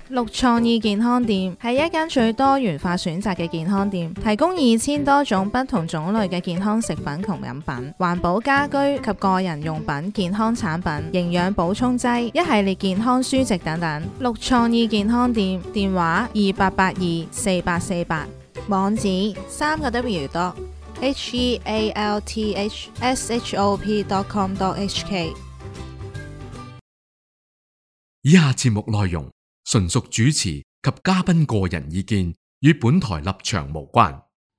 綠創意健康店係一間最多元化選擇嘅健康店，提供2000多種不同種類嘅健康食品同飲品、環保家居及個人用品、健康產品、營養補充劑、一系列健康書籍等等。綠創意健康店電話28824848，網址3個 WDoTHEALTHSHOP.com.HK。 以下節目內容純屬主持及嘉賓個人意見，與本台立場無關。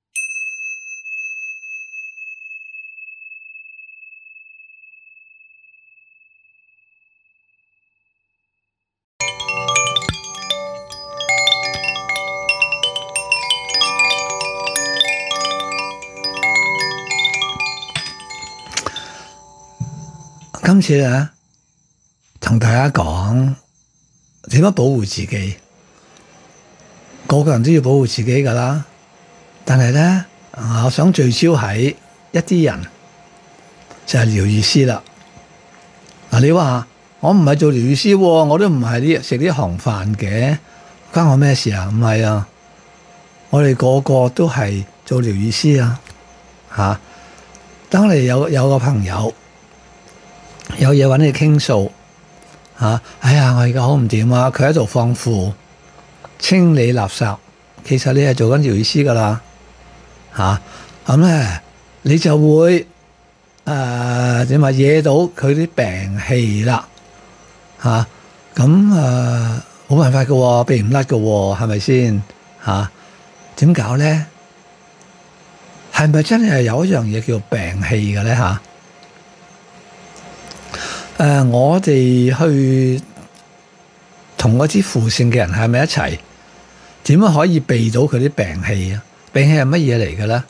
今次咧，同大家講點樣保護自己。個個人都要保護自己噶啦，但係咧，我想聚焦喺一啲人，就係療癒師啦。嗱，你話我唔係做療癒師，我都唔係食呢行飯嘅，關我咩事啊？唔係啊，我哋個個都係做療癒師啊！吓，當你有個朋友有嘢揾你傾訴，哎呀，我而家好唔掂啊！佢喺度放負、清理垃圾，其實你係做緊療癒師噶啦，咁咧你就會點話惹到佢啲病氣啦，咁冇辦法噶，避唔甩噶，係咪先？點搞咧？係咪真係有一樣嘢叫病氣嘅咧？我哋去同嗰啲負性嘅人係咪一齊？點樣可以避到佢啲病氣啊？病氣係乜嘢嚟嘅咧？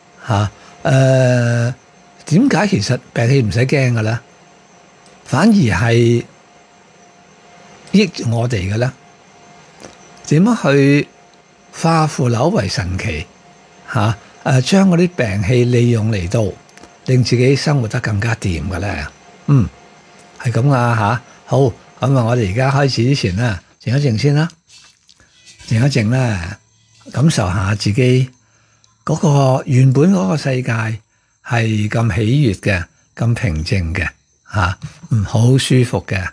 點解其實病氣唔使驚嘅咧？反而係益我哋嘅咧？點樣去化腐朽為神奇？將嗰啲病氣利用嚟到令自己生活得更加掂嘅咧？係咁啊。好，咁我哋而家開始之前咧，靜一靜先啦，靜一靜咧，感受下自己嗰個原本嗰個世界係咁喜悅嘅，咁平靜嘅，好舒服嘅。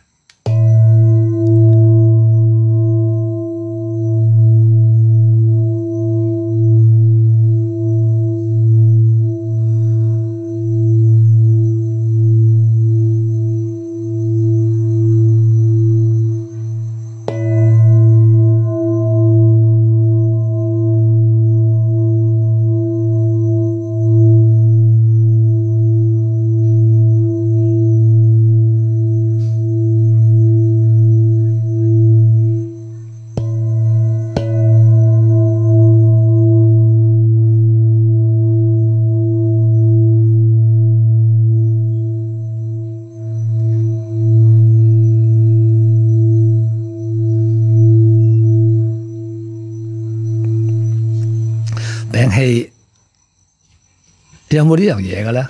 病氣有冇呢樣嘢嘅咧？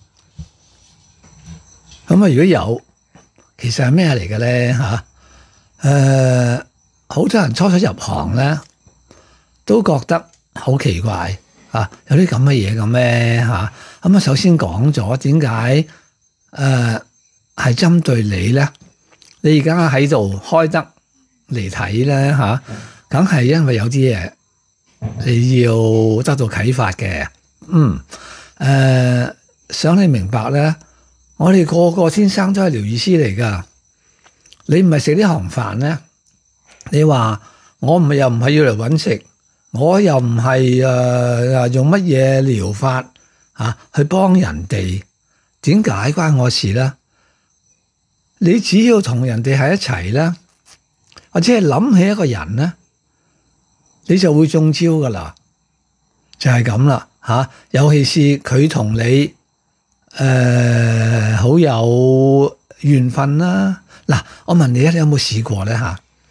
咁如果有，其實係咩嚟嘅咧？好多人初初入行咧，都覺得好奇怪有啲咁嘅嘢嘅咩？咁首先講咗點解係針對你咧？你而家喺度開得嚟睇咧梗係因為有啲嘢你要得到啟發嘅。想你明白咧，我哋個個天生都係療癒師嚟噶。你唔係食呢行飯咧，你話我又唔係要嚟搵食，我又唔係用乜嘢療法去幫人哋，點解關我事咧？你只要同人哋喺一齊咧，或者係諗起一個人咧，你就會中招噶啦，就係咁啦尤其是佢同你好有緣分啦。嗱，我問你你有冇試過咧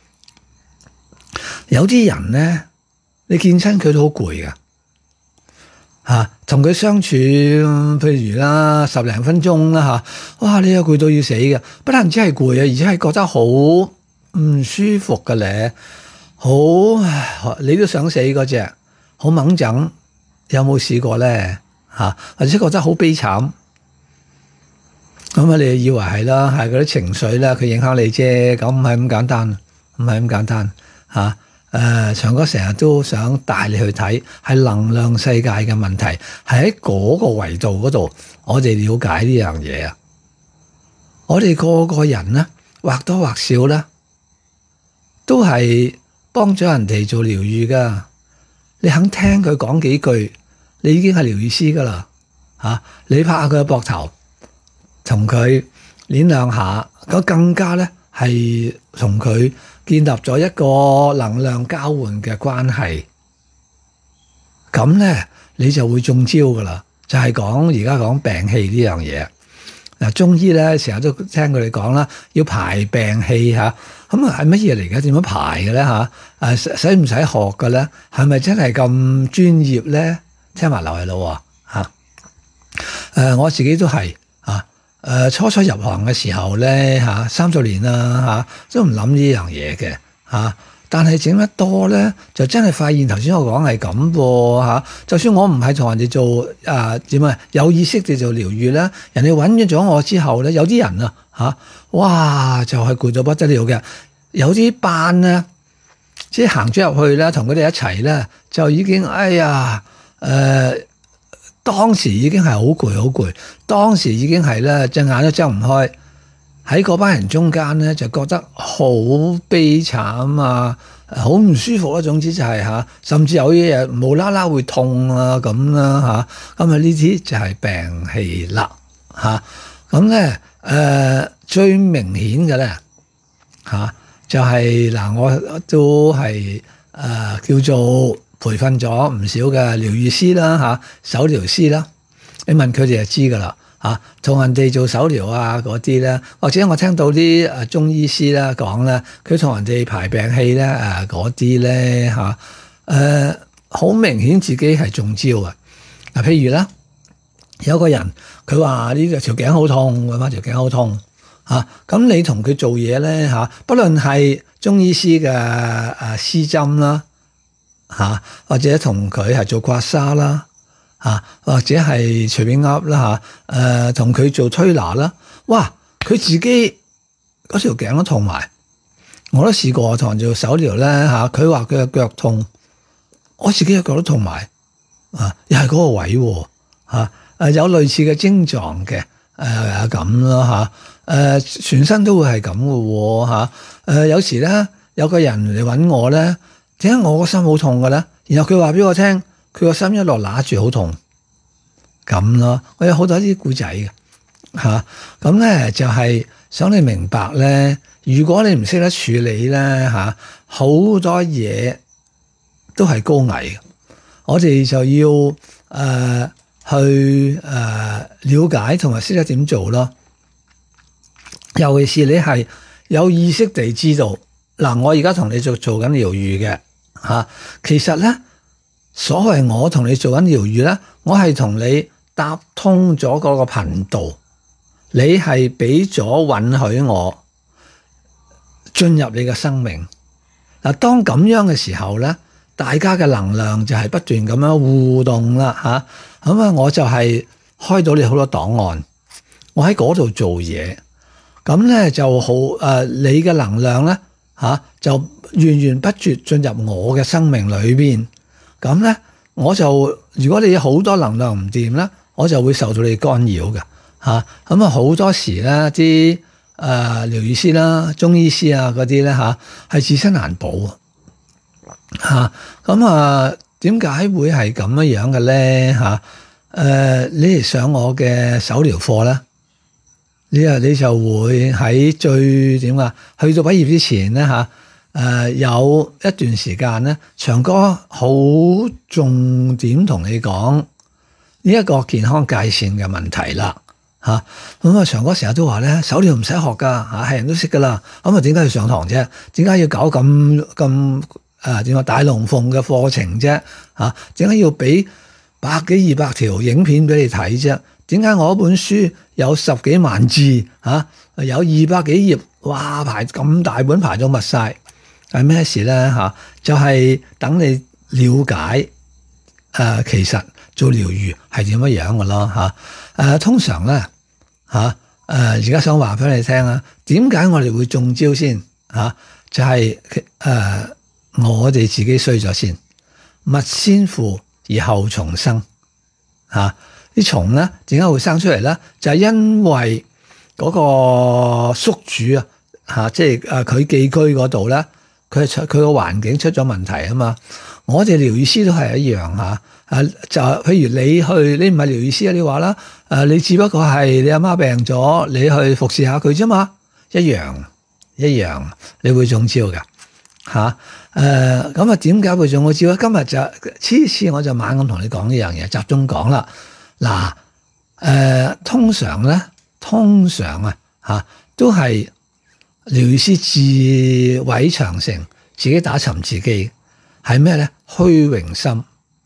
有啲人咧，你見親佢都好攰噶同佢相處，譬如啦10零分鐘啦哇，你又攰到要死嘅，不但止係攰啊，而且係覺得好唔舒服嘅咧。 你都想死嗰隻，好猛整，有冇試過咧？或者覺得好悲慘，咁啊你以為係啦，係嗰啲情緒啦，佢影響你啫，咁唔係咁簡單，唔係咁簡單嚇。長哥成日都想帶你去睇，係能量世界嘅問題，係喺嗰個維度嗰度，我哋了解呢樣嘢啊。我哋個個人咧，或多或少咧，都係幫咗人哋做療愈噶。你肯聽佢講幾句，你已經係療愈師噶啦嚇。你拍下佢嘅膊頭，同佢捏兩下，咁更加咧係同佢建立咗一個能量交換嘅關係，咁咧你就會中招噶啦。就係而家講病氣呢樣嘢。嗱，中醫咧成日都聽佢哋講啦，要排病氣嚇。咁係乜嘢嚟嘅？點樣排嘅咧嚇？使唔使學嘅咧？係咪真係咁專業咧？聽埋留係咯嚇。我自己都係初初入行嘅時候咧30年啦都唔諗呢樣嘢嘅嚇。但係整得多咧，就真係發現頭先我講係咁噃嚇。就算我唔係同人哋做有意識地做療愈咧，人哋揾咗我之後咧，有啲人哇就係攰到不得了嘅。有啲班咧，即係行咗入去咧，同佢哋一齊咧，就已經當時已經係好攰好攰，當時已經係咧隻眼都睜唔開。喺嗰班人中間咧，就覺得好悲慘啊，好唔舒服啦。總之就係甚至有啲嘢無啦啦會痛啊咁啦嚇。咁呢啲就係病氣啦嚇。咁咧最明顯嘅咧就係我都係叫做培訓咗唔少嘅療愈師啦手療師啦。你問佢哋就知噶啦。同人哋做手療嗰啲咧，或者我聽到啲中醫師咧講咧，佢同人哋排病氣咧嗰啲咧好明顯自己係中招嘅。譬如啦，有個人佢話呢個條頸好痛，佢話條頸好痛咁你同佢做嘢咧不論係中醫師嘅施針啦或者同佢係做刮痧啦。或者係隨便噏啦同佢做推拿啦，哇！佢自己嗰條頸都痛埋，我都試過同人做手療咧佢話佢嘅腳痛，我自己嘅腳都痛埋又係嗰個位有類似嘅症狀嘅咁咯全身都會係咁嘅有時咧有個人嚟揾我咧，點解我個心好痛嘅咧？然後佢話俾我聽。佢個心一落揦住好痛，咁咯。我有好多啲故仔嘅咁咧就係想你明白咧，如果你唔識得處理咧好多嘢都係高危嘅。我哋就要去了解同埋識得點做咯。尤其是你係有意識地知道我而家同你做緊療愈嘅其實咧。所謂我同你做緊療愈咧，我係同你搭通咗嗰個頻道，你係俾咗允許我進入你嘅生命。當咁樣嘅時候咧，大家嘅能量就係不斷咁樣互動啦咁我就係開到你好多檔案，我喺嗰度做嘢，咁咧就好你嘅能量咧就源源不絕進入我嘅生命裏邊。咁咧，我就如果你有好多能量唔掂咧，我就會受到你干擾嘅咁好多時咧，啲療愈師啦、中醫師嗰啲咧係自身難保咁點解會係咁樣嘅咧你嚟上我嘅手療課咧，你就會喺最點去到畢業之前咧有一段時間咧，長哥好重點同你講呢一個健康界線嘅問題啦咁長哥成日都話咧，手療唔使學噶係人都識噶啦。咁點解要上堂啫？點解要搞咁大龍鳳嘅課程啫？點解要俾100幾200條影片俾你睇啫？點解我本書有10幾萬字有200幾頁，哇排咁大本排到密晒係咩事咧就係等你了解其實做療愈係點樣嘅咯通常咧而家想話俾你聽啊，點解我哋會中招先就係我哋自己衰咗先，物先腐而後蟲生啲蟲咧點解會生出嚟咧？就係因為嗰個宿主即係佢寄居嗰度咧，佢個環境出咗問題啊嘛。我哋療愈師都係一樣就譬如你唔係療愈師你話啦，你只不過係你阿媽病咗，你去服侍下佢啫嘛，一樣，你會中招㗎咁啊點解會中招咧？今日就次次我就猛咁同你講呢樣嘢，集中講啦。嗱通常都係療愈師自毀長城，自己打沉自己，係咩咧？虛榮心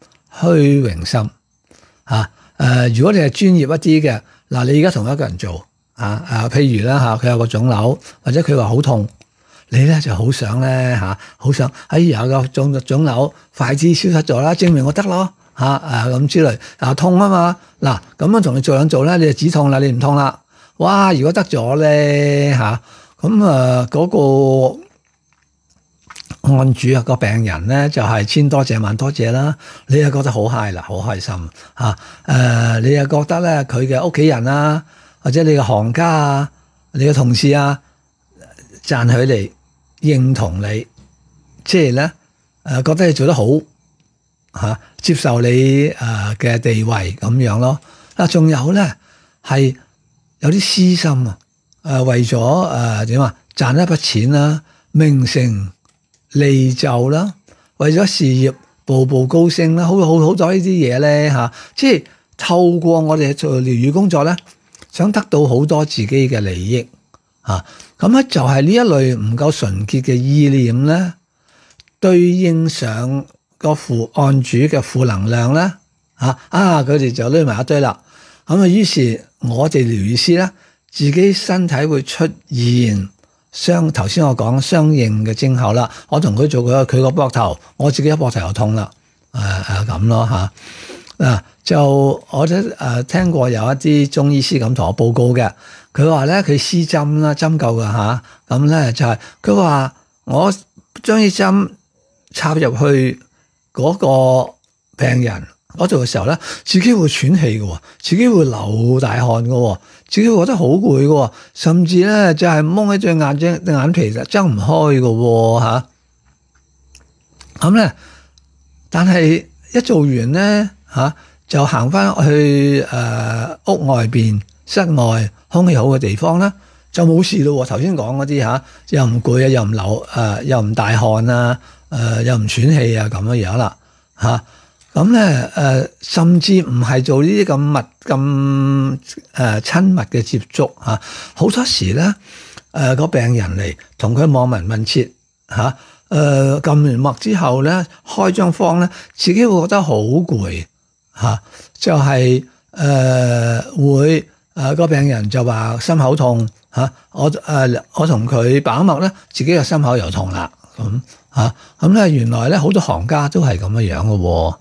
如果你係專業一啲嘅，你而家同一個人做譬如啦佢有個腫瘤，或者佢話好痛，你咧就好想咧好想個腫瘤快啲消失咗啦，證明我得咯咁之類痛啊嘛。咁樣同你做咧，你就止痛啦，你唔痛啦。哇！如果得咗咧咁嗰個案主個病人咧就係千多謝萬多謝啦，你又覺得好 high 啦，好開心你又覺得咧佢嘅屋企人啊，或者你嘅行家啊，你嘅同事啊，讚許你，認同你，即係咧覺得你做得好接受你嘅地位咁樣咯。仲有咧係有啲私心為咗點賺一筆錢啦，名成利就啦，為咗事業步步高升啦，好多呢啲嘢咧即係透過我哋做療愈工作咧，想得到好多自己嘅利益咁咧就係呢一類唔夠純潔嘅意念咧，對應上個案主嘅負能量咧佢哋就攆埋一堆啦。咁於是我哋療愈師咧，自己身體會出現頭先我講相應嘅徵候啦。我同佢做佢個膊頭，我自己個膊頭又痛啦，咁咯就我都聽過有一啲中醫師咁同我報告嘅，佢話咧佢施針啦，針灸嘅咁咧就係佢話我將啲針插入去嗰個病人嗰度嘅時候咧，自己會喘氣嘅，自己會流大汗嘅，自己會覺得好攰嘅，甚至咧就係蒙起隻眼皮就睜唔開嘅咁咧。但係一做完咧就行翻去屋外邊室外空氣好嘅地方咧，就冇事咯。頭先講嗰啲又唔攰又唔流又唔大汗又唔喘氣咁樣啦咁咧甚至唔係做呢啲咁親密嘅接觸好多時咧個病人嚟同佢望聞問切撳完脈之後咧，開張方咧，自己會覺得好攰就係會個病人就話心口痛我同佢把脈咧，自己個心口又痛啦咁咧，原來咧好多行家都係咁樣嘅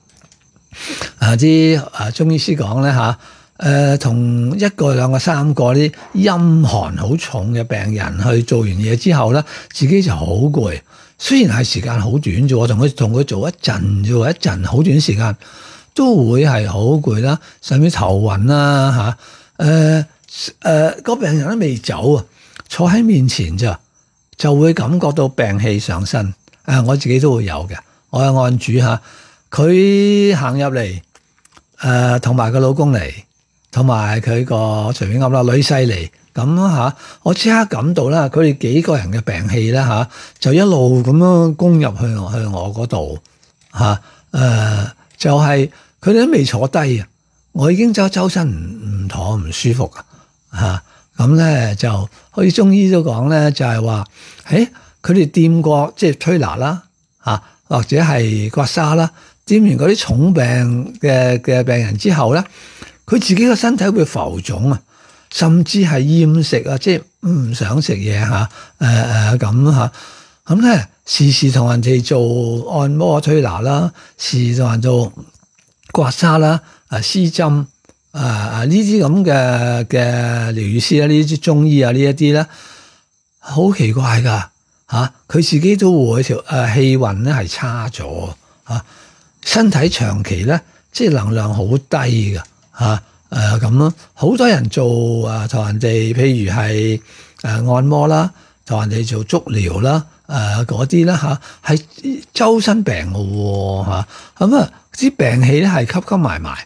啲中醫師講咧同一個兩個三個啲陰寒好重嘅病人去做完嘢之後咧，自己就好攰。雖然係時間好短啫，我同佢做一陣啫，一陣好短時間都會係好攰啦，甚至頭暈啦個病人都未走啊，坐喺面前咋就會感覺到病氣上身。我自己都會有嘅，我有案主佢行入嚟同埋個老公嚟，同埋佢個隨便噏啦女婿嚟。咁我即刻感到啦，佢哋幾個人嘅病氣咧就一路咁樣攻入去我嗰度就係佢哋都未坐低啊，我已經周身唔妥唔舒服咁咧就好似中醫都講咧，就係話佢哋掂過即係推拿啦或者係刮痧啦，掂完嗰啲重病嘅病人之後咧，佢自己個身體會浮腫啊，甚至係厭食啊，即係唔想食嘢咁咁咧時時同人哋做按摩推拿啦，時時同人做刮痧啦、施針呢啲咁嘅療癒師啦，呢啲中醫啊呢一啲咧，好奇怪噶嚇，佢自己都會條氣運咧係差咗嚇，身體長期咧即係能量好低嘅嚇咁咯，好多人做同人哋譬如係按摩啦，同人哋做足療啦。嗰啲啦嚇，係周身病嘅喎嚇，咁啲病氣咧係吸埋埋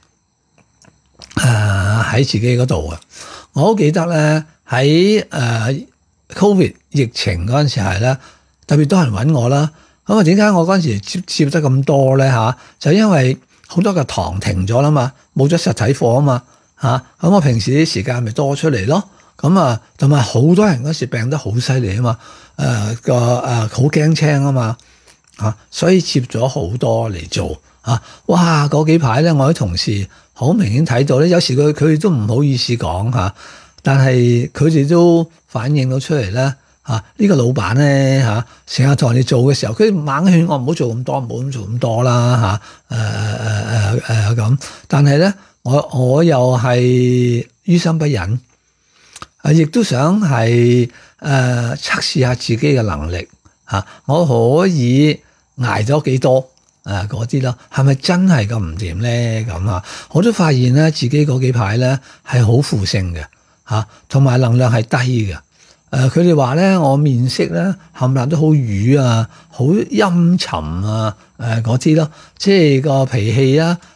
喺自己嗰度嘅。我好記得咧喺Covid 疫情嗰陣時係咧，特別多人揾我啦。咁點解我嗰陣時接得咁多咧嚇？就因為好多個堂停咗啦嘛，冇咗實體課啊嘛嚇，咁我平時啲時間咪多出嚟咯。咁同埋好多人嗰時病得好犀利啊嘛，好驚青啊嘛，所以接咗好多嚟做哇！嗰幾排咧，我啲同事好明顯睇到咧，有時佢哋都唔好意思講但係佢哋都反映到出嚟咧呢個老闆咧成日同人哋做嘅時候，佢猛勸我唔好做咁多，唔好做咁多啦咁。但係咧，我又係於心不忍。亦都想係測試下自己嘅能力我可以捱咗幾多嗰啲咯，係咪真係咁唔掂咧？咁我都發現咧自己嗰幾排咧係好負性嘅同埋能量係低嘅。佢哋話咧我面色咧冚唪唥都好瘀好陰沉嗰啲咯，即係個脾氣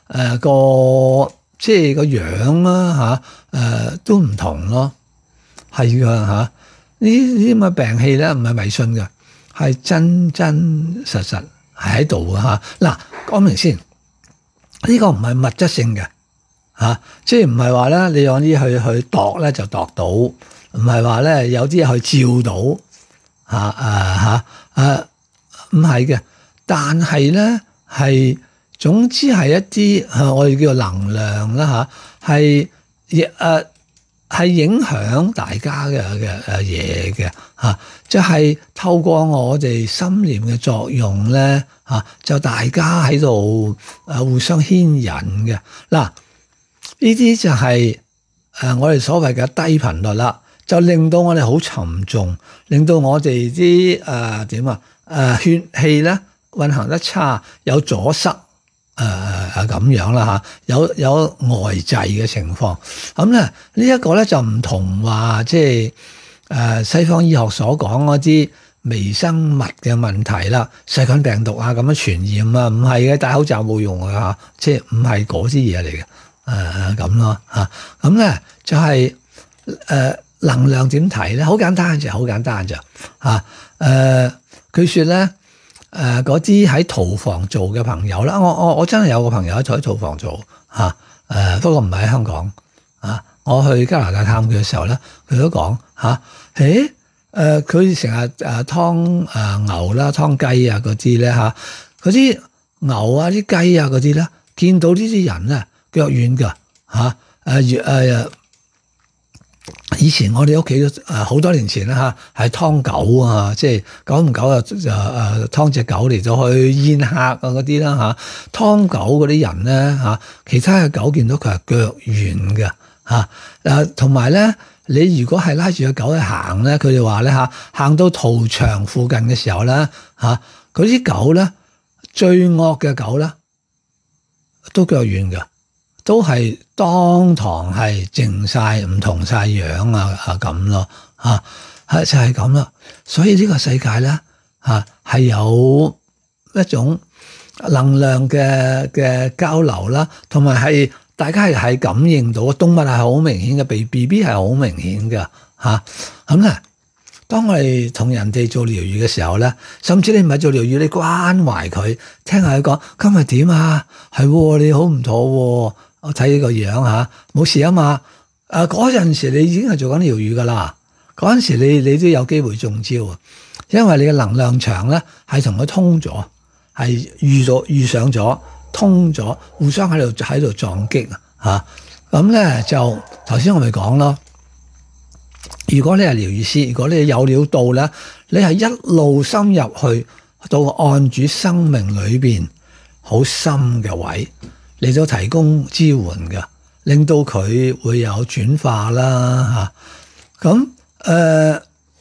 即係個樣啦都唔同咯。係噶呢啲咁嘅病氣咧，唔係迷信嘅，係真真實實係喺度嘅嗱，講明先，呢個唔係物質性嘅即係唔係話咧，你用啲去度咧就度到，唔係話咧有啲嘢去照到唔係嘅。但係咧係總之係一啲我哋叫做能量啦係影響大家嘅嘢嘅就係透過我哋心念嘅作用咧就大家喺度互相牽引嘅嗱，呢啲就係我哋所謂嘅低頻率啦，就令到我哋好沉重，令到我哋啲血氣咧運行得差，有阻塞。咁樣啦有外滯嘅情況，咁咧呢一個咧就唔同話即係西方醫學所講嗰啲微生物嘅問題啦，細菌病毒咁樣傳染唔係嘅，戴口罩冇用即係唔係嗰啲嘢嚟嘅咁咯咁咧就係能量點睇咧？好簡單就好簡單咋據說咧。嗰啲喺屠房做嘅朋友啦，我真係有個朋友喺屠房做不過唔係喺香港我去加拿大探佢嘅時候咧，佢都講佢成日劏牛啦、劏雞啊嗰啲咧嗰啲牛啊、啲雞啊嗰啲咧，見到呢啲人咧腳軟㗎以前我哋屋企都好多年前啦係劏狗即係久唔久劏隻狗嚟咗去宴客嗰啲啦劏狗嗰啲人咧其他嘅狗見到佢係腳軟嘅同埋咧，你如果係拉住個狗去行咧，佢哋話咧行到屠場附近嘅時候咧嗰啲狗咧最惡嘅狗咧都腳軟嘅。都係當堂係靜晒，唔同晒樣咁咯就係咁啦。所以呢個世界咧係有一種能量嘅交流啦，同埋係大家係感應到，動物係好明顯嘅，BB 係好明顯嘅咁咧。當我哋同人哋做療癒嘅時候咧，甚至你唔係做療癒，你關懷佢，聽下佢講今日點係你好唔妥我睇呢個樣冇事啊嘛。嗰陣時你已經係做緊療癒噶啦，嗰陣時你都有機會中招啊，因為你嘅能量場咧係同佢通咗，係遇上咗，通咗，互相喺度撞擊咁咧就頭先我咪講咯， 如果你係療癒師，如果你有料到咧，你係一路深入去到案主生命裏邊好深嘅位，嚟到提供支援嘅，令到佢會有轉化啦嚇。咁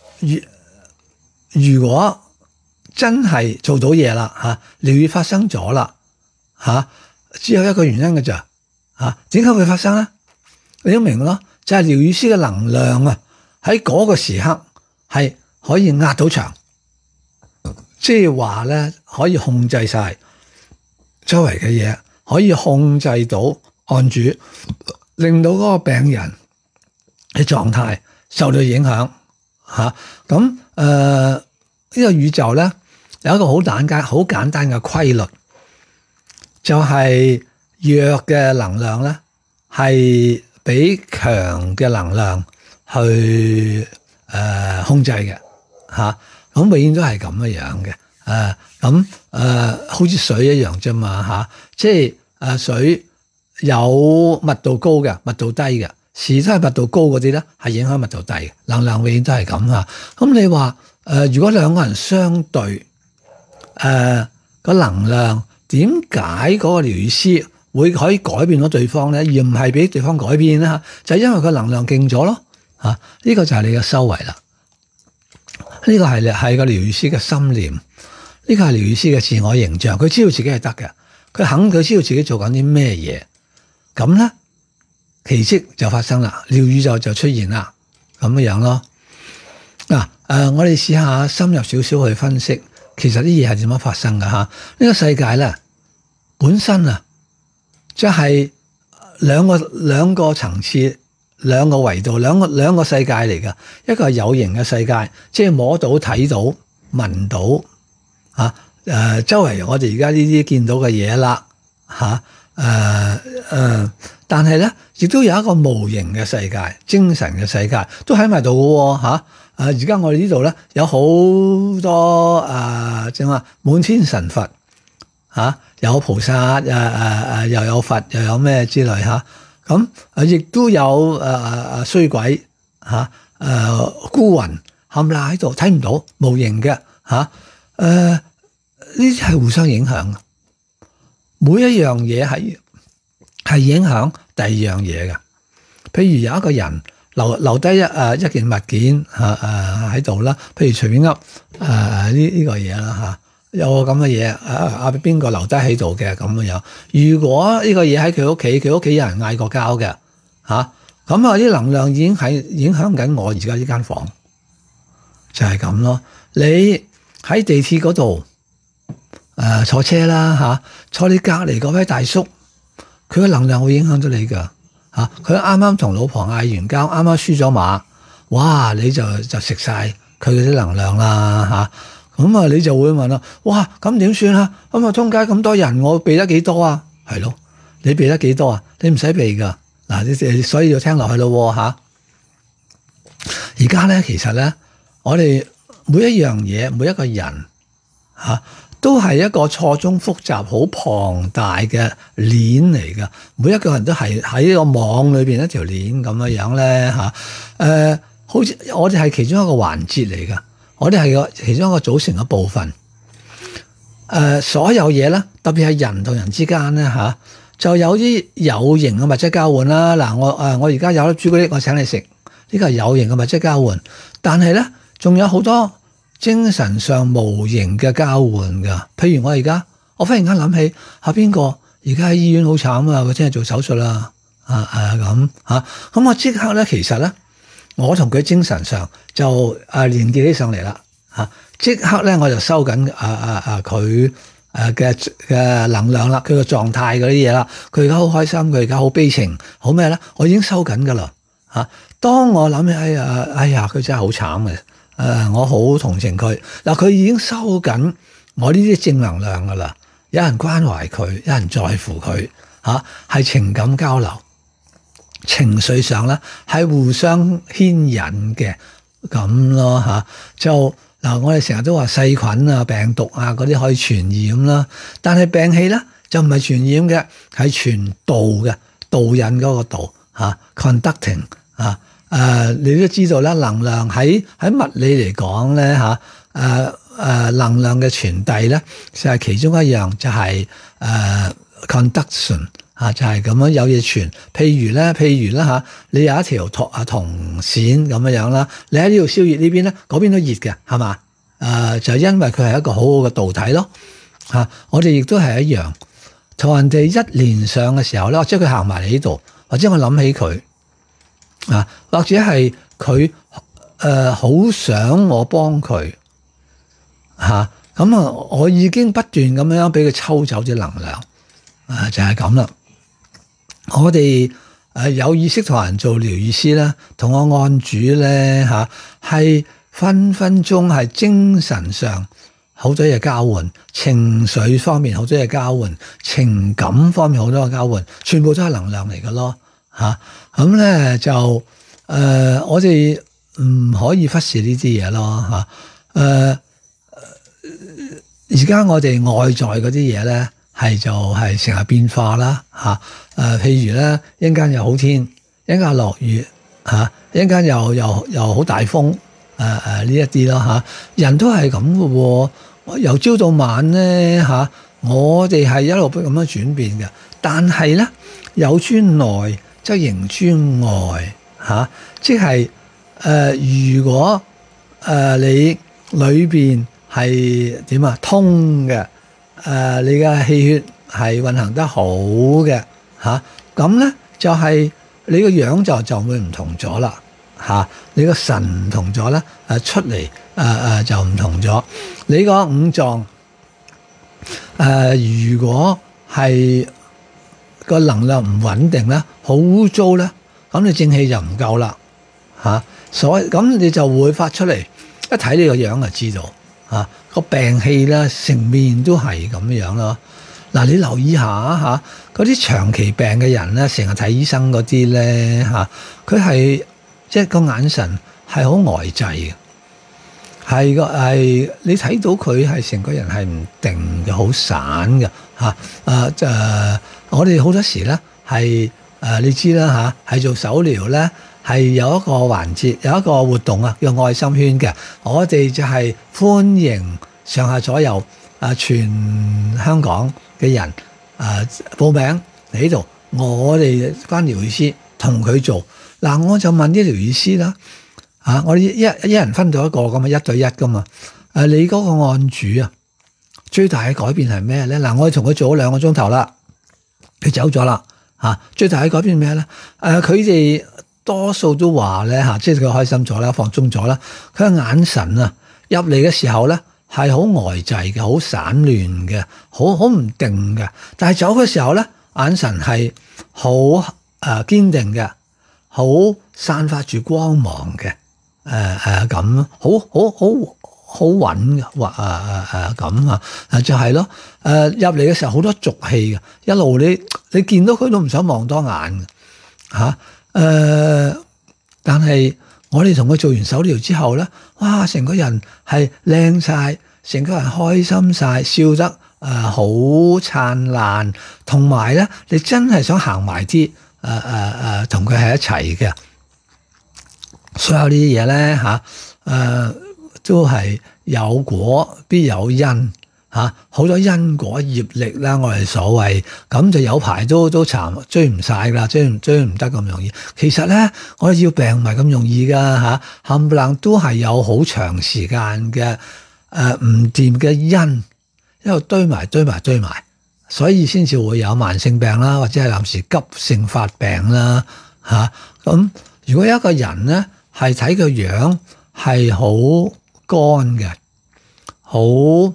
如果真係做到嘢啦嚇，療癒發生咗啦嚇，只有一個原因嘅咋嚇？點解會發生咧？你都明咯，就係療癒師嘅能量啊！喺嗰個時刻係可以壓到場，即係話咧可以控制晒周圍嘅嘢，可以控制到案主，令到嗰個病人嘅狀態受到影響嚇。咁呢個宇宙咧有一個好簡單嘅規律，就係弱嘅能量咧係比強嘅能量去控制嘅嚇，咁永遠都係咁樣嘅。好似水一樣啫嘛嚇，即係水有密度高嘅，密度低嘅，時都係密度高嗰啲咧係影響密度低嘅，能量永遠都係咁嚇。咁你話如果兩個人相對個能量，點解嗰個療癒師會可以改變到對方咧，而唔係俾對方改變咧？就係因為佢能量勁咗咯。呢個就係你嘅修為啦，呢個係個療癒師嘅心念，呢個係療癒師嘅自我形象，佢知道自己係得嘅，佢知道自己做緊啲咩嘢，咁咧奇蹟就發生啦，療癒就出現啦，咁樣咯。我哋試下深入少少去分析，其實啲嘢係點樣發生㗎嚇？呢個世界咧本身啊，即係兩個層次。兩個維度，兩個世界嚟㗎，一個係有形嘅世界，即係摸到、睇到、聞到，周圍我哋而家呢啲見到嘅嘢啦，但係咧，亦都有一個無形嘅世界、精神嘅世界，都喺埋度嘅喎，而家我哋呢度咧有好多正話滿天神佛，有菩薩，又有佛，又有咩之類嚇。咁亦都有衰鬼孤魂冚唪唥喺度，睇唔到，無形嘅呢啲係互相影響嘅，每一樣嘢係影響第二樣嘢嘅。譬如有一個人留低一件物件喺度啦，譬如隨便噏呢個嘢啦嚇。有個咁嘅嘢，邊個留低喺度嘅咁樣？如果呢個嘢喺佢屋企，佢屋企有人嗌過交嘅咁啲能量已經係影響緊我而家呢間房，就係咁咯。你喺地鐵嗰度坐車啦坐你隔離嗰位大叔，佢嘅能量會影響到你㗎佢啱啱同老婆嗌完交，啱啱輸咗馬，哇！你就食晒佢嗰啲能量啦咁你就會問啦，哇！咁點算啊？咁通街咁多人，我避得幾多啊？係咯，你避得幾多啊？你唔使避噶，嗱，所以要聽落去咯嚇。而家咧，其實咧，我哋每一樣嘢，每一個人都係一個錯綜複雜、好龐大嘅鏈嚟噶。每一個人都係喺個網裏邊一條鏈咁樣咧好似我哋係其中一個環節嚟噶。我哋係其中一個組成嘅部分，所有嘢咧，特別係人同人之間咧就有啲有形嘅物質交換啦。嗱，我而家有粒朱古力，我請你食，呢個係有形嘅物質交換。但係咧，仲有好多精神上無形嘅交換噶。譬如我忽然間諗起邊個而家喺醫院好慘啊，佢真係做手術啦，咁我即刻咧，其實咧。我同佢精神上就連結起上嚟啦，即刻咧我就收緊佢嘅能量啦，佢個狀態嗰啲嘢啦，佢而家好開心，佢而家好悲情，好咩咧？我已經收緊噶啦，當我諗起哎呀，佢真係好慘嘅，我好同情佢。嗱，佢已經收緊我呢啲正能量噶啦，有人關懷佢，有人在乎佢，係情感交流。情緒上咧係互相牽引嘅咁咯就我哋成日都話細菌啊、病毒啊嗰啲可以傳染啦，但係病氣咧就唔係傳染嘅，係傳導嘅，導引嗰個導conducting 你都知道啦，能量喺物理嚟講咧能量嘅傳遞咧就係其中一樣，就係conduction 就係咁樣有嘢傳。譬如啦你有一條銅線咁樣啦，你喺呢度燒熱呢邊咧，嗰邊都熱嘅，係嘛？就因為佢係一個好好嘅導體咯。我哋亦都係一樣，同人哋一連上嘅時候咧，或者佢行埋嚟呢度，或者我諗起佢或者係佢好想我幫佢咁我已經不斷咁樣俾佢抽走啲能量就係咁啦。我哋有意識同人做療癒師咧，同我案主咧係分分鐘係精神上好多嘢交換，情緒方面好多嘢交換，情感方面好多嘢交換，全部都係能量嚟嘅咯咁咧就我哋唔可以忽視呢啲嘢咯而家我哋外在嗰啲嘢咧，就係成日變化啦譬如咧，一陣間又好天，一陣間落雨一陣間又好大風呢一啲咯人都係咁嘅喎，由朝到晚咧我哋係一路咁樣轉變嘅，但係咧有尊內則形尊外即係如果你裏邊係點通嘅你嘅氣血係運行得好嘅咁咧就係你個樣就會唔同咗啦你個神唔同咗咧出嚟就唔同咗。你個五臟如果係個能量唔穩定咧，好污糟咧，咁你正氣就唔夠啦所以咁你就會發出嚟，一睇你個樣就知道個病氣咧成面都係咁樣咯。嗱，你留意下嗰啲長期病嘅人咧，成日睇醫生嗰啲咧佢係即係個眼神係好呆滯嘅，係你睇到佢係成個人係唔定嘅，好散嘅我哋好多時咧係你知啦係做手療咧。係有一個環節，有一個活動叫愛心圈嘅。我哋就係歡迎上下左右全香港嘅人報名嚟呢度，我哋班療癒師同佢做。嗱，我就問啲療癒師啦，我哋一人分到一個咁1對1噶嘛。你嗰個案主最大嘅改變係咩咧？嗱，我哋同佢做咗2個鐘頭啦，佢走咗啦最大嘅改變係咩咧？佢哋多數都話咧即係佢開心咗啦，放鬆咗啦。佢嘅眼神入嚟嘅時候咧係好呆滯嘅，好散亂嘅，好唔定嘅。但係走嘅時候咧，眼神係好堅定嘅，好散發住光芒嘅，咁好穩嘅，咁就係咯。入嚟嘅時候好多濁氣嘅，一路你見到佢都唔想望多眼嘅但係我哋同佢做完手療之後咧，哇！成個人係靚晒，成個人開心晒，笑得好燦爛，同埋咧，你真係想行埋啲同佢喺一齊嘅。所有呢啲嘢咧都係有果必有因。好多因果業力啦，我哋所謂咁就有排都追唔晒啦，追唔得咁容易。其實咧，我哋要病唔係咁容易噶冚唪唥都係有好長時間嘅唔掂嘅因，一路堆埋，所以先至會有慢性病啦，或者係臨時急性發病啦咁如果有一個人咧係睇個樣係好乾嘅，好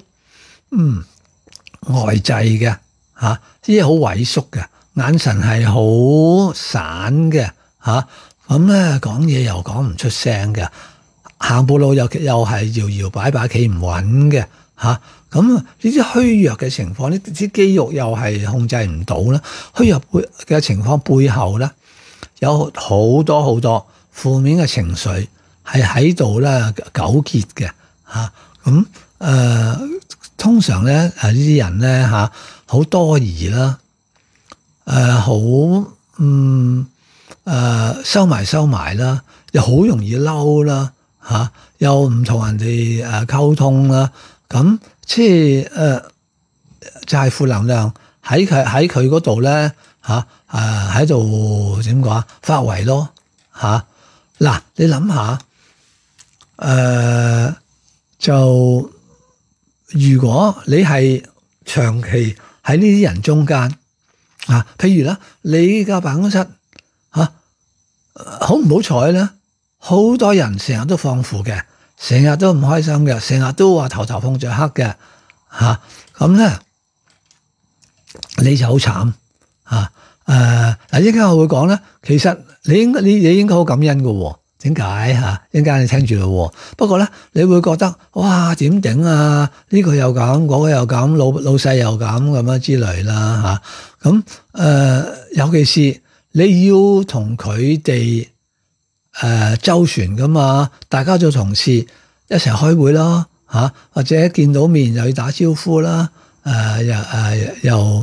呆滯嘅啲嘢好萎縮嘅，眼神係好散嘅咁咧講嘢又講唔出聲嘅，行步路又係搖搖擺擺企唔穩嘅咁呢啲虛弱嘅情況，呢啲肌肉又係控制唔到啦。虛弱嘅情況背後咧有好多負面嘅情緒係喺度咧糾結嘅咁通常咧呢啲人咧好多疑啦，好收埋啦， 又好容易嬲啦，又唔同人哋溝通啦，咁即係就係負能量喺佢嗰度咧喺度點講啊發圍咯嗱，你諗下就如果你係長期喺呢啲人中間譬如啦，你個辦公室好唔好彩咧？好多人成日都放負嘅，成日都唔開心嘅，成日都話頭碰着黑嘅咁咧你就好慘嗱，一陣間我會講咧，其實你應該好感恩嘅喎。點解一陣間你聽住咯。不過咧，你會覺得哇點頂啊？呢個又咁，嗰個又咁，老細又咁樣之類啦咁尤其是你要同佢哋周旋噶嘛，大家做同事一齊開會咯或者見到面又要打招呼啦，又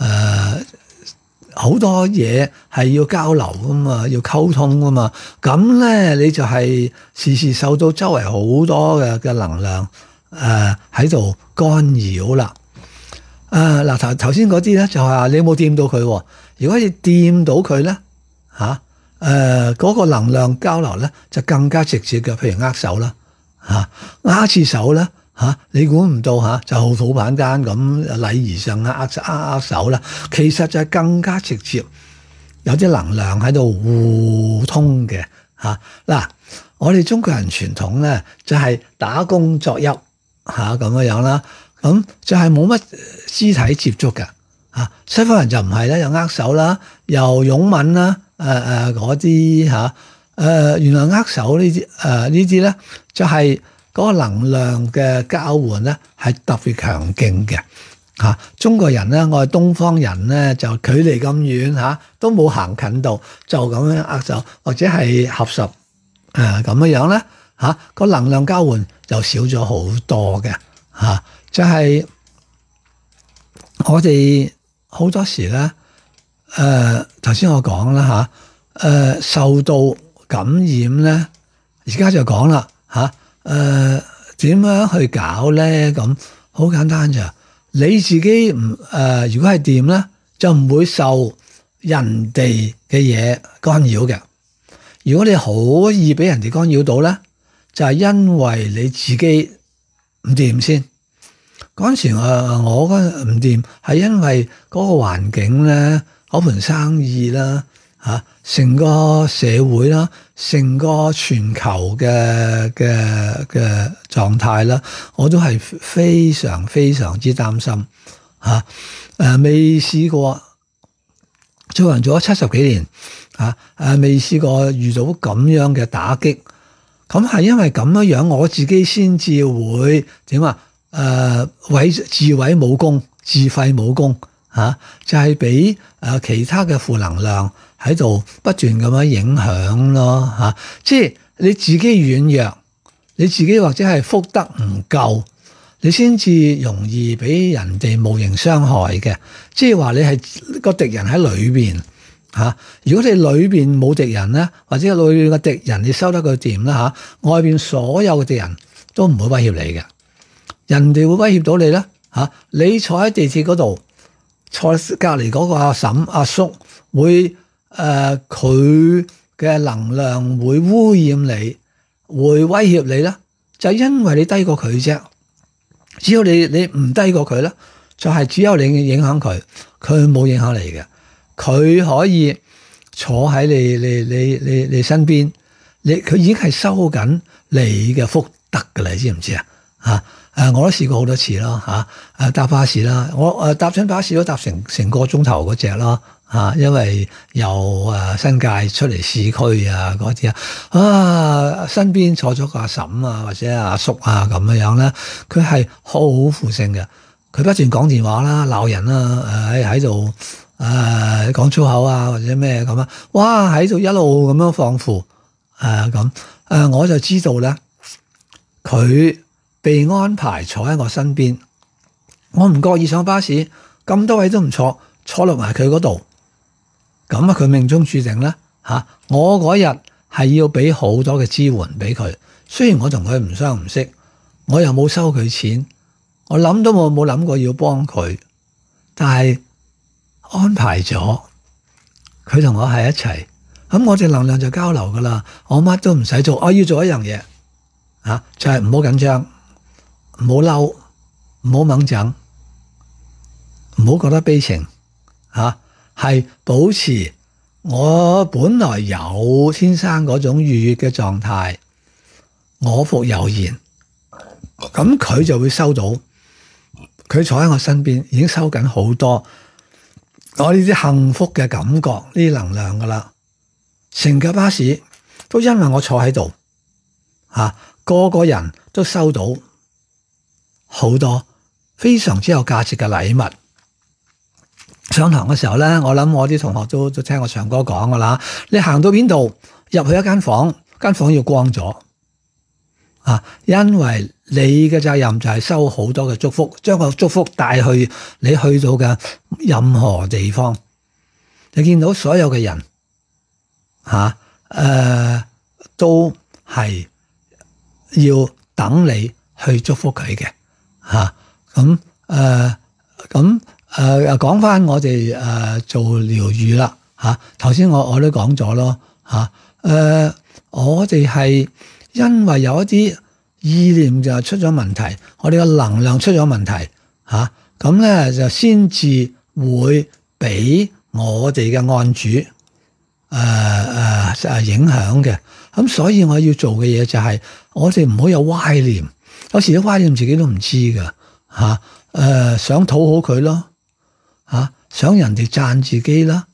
好多嘢係要交流噶嘛，要溝通噶嘛，咁咧你就係時時受到周圍好多嘅能量喺度干擾啦。嗱頭先嗰啲咧就係你冇掂到佢，如果你掂到佢咧嗰個能量交流咧就更加直接嘅，譬如握手啦握次手咧你估唔到就好土板間咁禮儀上握手啦，其實就係更加直接，有啲能量喺度互通嘅嗱，我哋中國人傳統咧就係打躬作揖咁樣啦，咁就係冇乜肢體接觸嘅西方人就唔係啦，又握手啦，又擁吻啦，嗰啲原來握手呢啲咧就係嗰個能量嘅交換咧係特別強勁嘅中國人咧，我哋東方人咧就距離咁遠都冇行近到，就咁樣握手或者係合十咁樣咧個能量交換就少咗好多嘅就係我哋好多時咧頭先我講啦受到感染咧，而家就講啦點樣去搞咧？咁好簡單咋，你自己唔如果係掂咧，就唔會受人哋嘅嘢干擾嘅。如果你可以俾人哋干擾到咧，就係因為你自己唔掂先。嗰陣時我唔掂，係因為嗰個環境咧，嗰盤生意啦成個社會啦，成個全球嘅狀態啦，我都係非常非常之擔心未試過做人做咗70幾年未試過遇到咁樣嘅打擊，咁係因為咁樣我自己先至會點自毀武功、自廢武功就係俾其他嘅負能量喺度不斷咁樣影響咯即係你自己軟弱，你自己或者係福德唔夠，你先至容易俾人哋無形傷害嘅。即係話你係個敵人喺裏邊如果你裏邊冇敵人咧，或者裏邊嘅敵人你收得佢掂啦外邊所有嘅敵人都唔會威脅你嘅。人哋會威脅到你咧你坐喺地鐵嗰度，坐隔離嗰個阿嬸阿叔會佢嘅能量會污染你，會威脅你啦，就因為你低過佢啫。只要你唔低過佢咧，就係只有你影響佢，佢冇影響你嘅。佢可以坐喺你身邊，佢已經係收緊你嘅福德㗎啦，你知唔知我都試過好多次咯搭巴士啦，我搭親巴士都搭成個鐘頭嗰隻咯因為由新界出嚟市區嗰啲身邊坐咗個阿嬸或者阿叔咁樣咧，佢係好負性嘅，佢不斷講電話啦、鬧人啦，喺度講粗口或者咩咁哇喺度一路咁樣放負我就知道咧，佢被安排坐喺我身邊，我唔覺意上巴士，咁多位都唔坐落埋佢嗰度，咁佢命中注定啦我嗰日係要俾好多嘅支援俾佢。雖然我同佢唔相唔識，我又冇收佢錢，我諗都冇諗過要幫佢，但係安排咗佢同我喺一齊，咁我哋能量就交流噶啦。我乜都唔使做，我要做一樣嘢就係唔好緊張，唔好嬲，唔好掹整，唔好覺得悲情係保持我本來有天生嗰種愉悅嘅狀態，我復猶然，咁佢就會收到，佢坐喺我身邊已經收緊好多我呢啲幸福嘅感覺，呢啲能量噶啦。成架巴士都因為我坐喺度個個人都收到好多非常之有價值嘅禮物。上堂嘅時候咧，我諗我啲同學都聽我唱歌講噶啦。你行到邊度，入去一間房，間房要光咗因為你嘅責任就係收好多嘅祝福，將個祝福帶去你去到嘅任何地方。你見到所有嘅人都係要等你去祝福佢嘅講翻我哋做療癒啦頭先我都講咗咯我哋係因為有一啲意念就出咗問題，我哋嘅能量出咗問題咁咧就先至會俾我哋嘅案主影響嘅。咁所以我要做嘅嘢就係我哋唔好有歪念，有時啲歪念自己都唔知噶想討好佢咯想人哋讚自己啦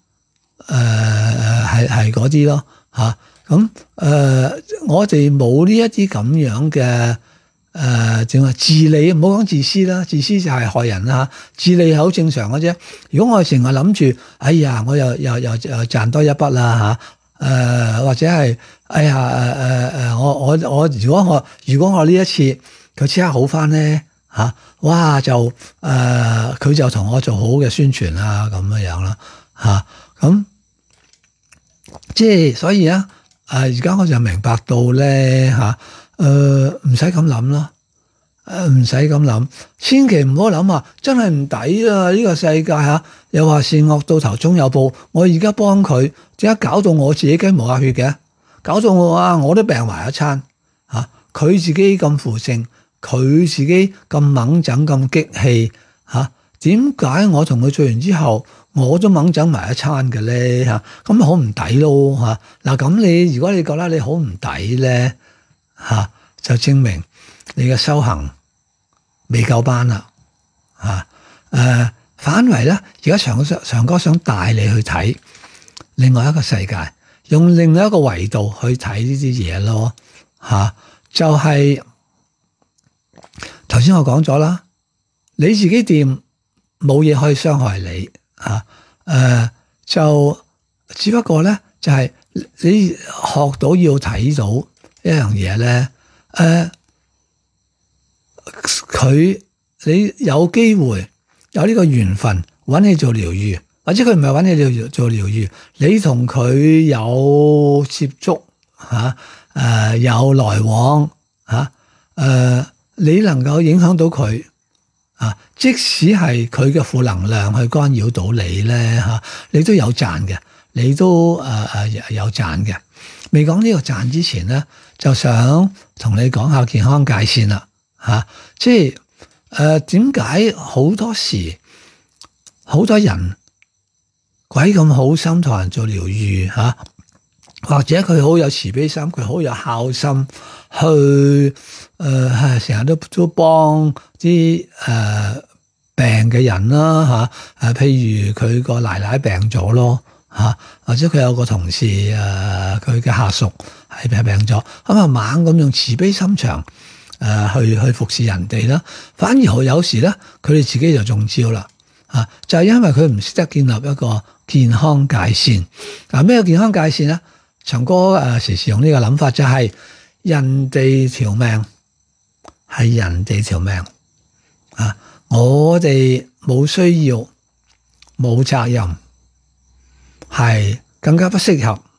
係嗰啲咯咁我哋冇呢一啲咁樣嘅點話自利，唔好講自私啦，自私就係害人啦自利係好正常嘅啫。如果我哋成日諗住，哎呀，我又賺多一筆啦或者係哎呀我如果我呢一次佢即刻好翻咧哇就佢就同我做好嘅宣傳啦咁樣啦咁即係所以而家我就明白到咧唔使咁諗咯，唔使咁諗，千祈唔好諗話真係唔抵啊！呢個世界又話善惡到頭終有報，我而家幫佢，點解搞到我自己雞毛鴨血嘅？搞到我都病埋一餐佢自己咁負性，佢自己咁猛整咁激氣點解我同佢做完之後，我都猛整埋一餐嘅咧咁好唔抵咯嗱咁如果你覺得你好唔抵咧就證明你嘅修行未夠班啦反為咧，而家長哥想帶你去睇另外一個世界，用另外一個維度去睇呢啲嘢咯就係頭先我講咗啦，你自己掂冇嘢可以傷害你就只不過咧就係你學到要睇到一樣嘢咧你有機會有呢個緣分揾你做療癒，或者佢唔係揾你做療癒，你同佢有接觸有來往你能夠影響到佢即使係佢嘅負能量去干擾到你咧你都有賺嘅，你都有賺嘅。未講呢個賺之前咧，就想同你講下健康界線啦即係點解好多時好多人鬼咁好心同人做療癒或者佢好有慈悲心，佢好有孝心，去成日都幫啲病嘅人啦譬如佢個奶奶病咗咯或者佢有個同事佢嘅下屬係病咗，咁猛咁用慈悲心腸去服侍人哋啦，反而有時咧佢哋自己就中招啦就係因為佢唔識得建立一個健康界線。咩健康界線咧？長哥時時用呢個諗法，就係人哋條命係人哋條命我哋冇需要冇責任，係更加不適合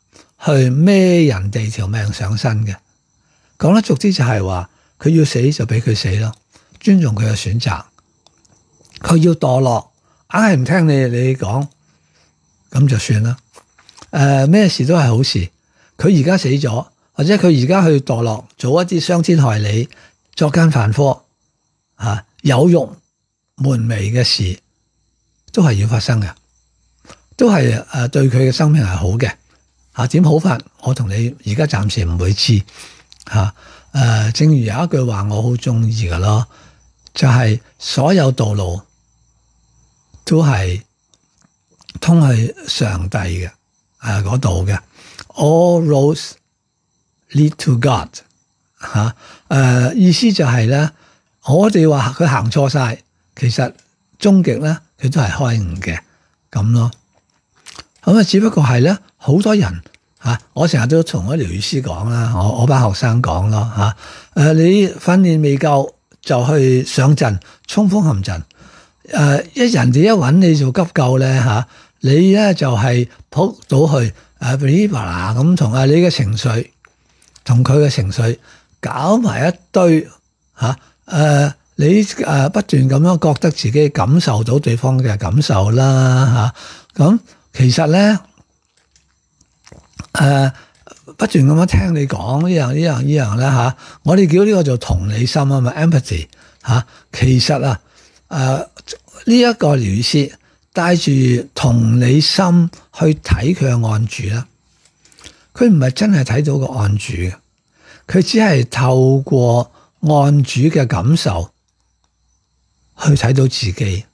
去孭人哋條命上身嘅。講得俗啲就係話，佢要死就俾佢死咯，尊重佢嘅選擇。佢要墮落，硬係唔聽你講，咁就算啦。咩事都係好事。佢而家死咗，或者佢而家去墮落，做一啲傷天害理、作奸犯科、有辱門楣嘅事，都係要發生嘅，都係對佢嘅生命係好嘅。點好法？我同你而家暫時唔會知。正如有一句話我好中意嘅咯，就係所有道路都係通去上帝嘅嗰度嘅。All roads lead to God。意思就係咧，我哋話佢行錯晒，其實終極咧佢都係開悟嘅咁咯。咁只不過係咧，好多人我成日都同嗰療癒師講啦，我班學生講咯你訓練未夠就去上陣衝鋒陷陣，人哋一揾你做急救咧你咧就係撲到去咁同你嘅情緒同佢嘅情緒搞埋一堆你不斷咁樣覺得自己感受到對方嘅感受啦咁其實咧不斷咁樣聽你講呢樣咧我哋叫呢個做同理心啊嘛 empathy 其實呢一個療癒師帶住同理心去睇佢嘅案主啦，佢唔係真係睇到個案主嘅，佢只係透過案主嘅感受去睇到自己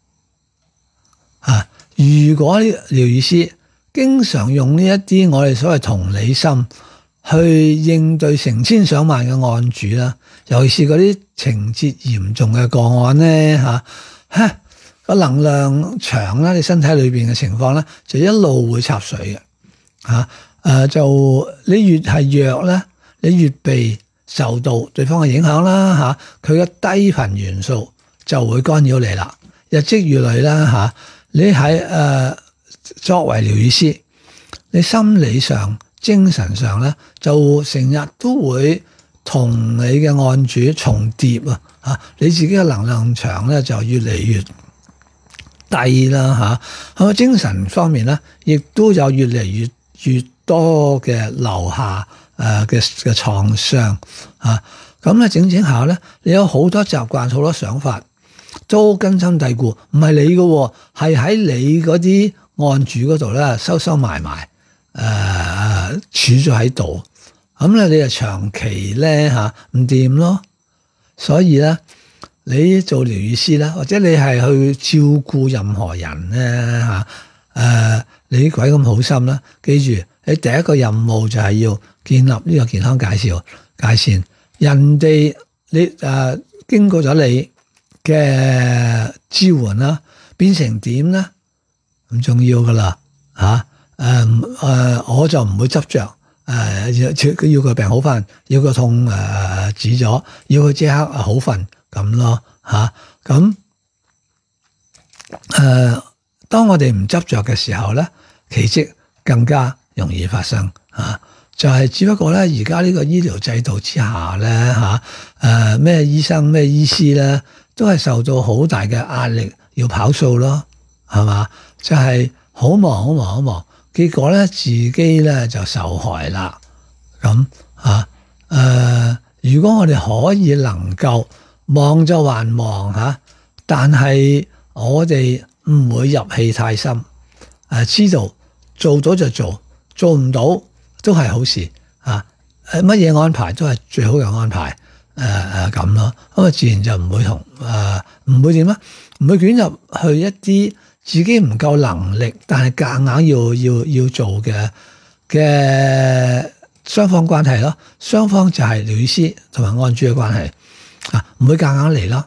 如果療癒師經常用呢一啲我哋所謂同理心去應對成千上萬嘅案主啦，尤其是嗰啲情節嚴重嘅個案咧個能量場啦，你身體裏邊嘅情況咧，就一路會插水嘅就你越係弱咧，你越被受到對方嘅影響啦佢嘅低頻元素就會干擾你啦，日積月累啦你喺作為療癒師，你心理上、精神上咧，就成日都會同你嘅案主重疊你自己嘅能量場咧就越嚟越低啦喺精神方面咧，亦都有越嚟越多嘅留下嘅創傷咁咧整下咧，你有好多習慣、好多想法都根深蒂固，唔係你嘅，係喺你嗰啲案主嗰度咧收埋儲咗喺度，咁咧你就長期咧唔掂咯。所以咧，你做療癒師啦，或者你係去照顧任何人咧你鬼咁好心啦，記住你第一個任務就係要建立呢個健康界線，人哋你經過咗你嘅支援啦，變成點咧？唔重要噶啦我就唔會執着要佢病好翻，要個痛止咗，要佢即刻好瞓咁咯咁當我哋唔執着嘅時候咧，奇蹟更加容易發生就係只不過咧，而家呢個醫療制度之下咧咩醫生咩醫師咧，都係受到好大嘅壓力，要跑數咯，係嘛？就係好忙，結果咧自己咧就受害啦。咁如果我哋可以能夠忙就還忙但係我哋唔會入戲太深，知道做到就做，做唔到都係好事乜嘢安排都係最好嘅安排咁咯。咁自然就唔會唔會點啊？唔會捲入去一啲自己唔夠能力，但係夾硬要做嘅雙方關係咯。雙方就係療癒師同埋案主嘅關係唔會夾硬嚟咯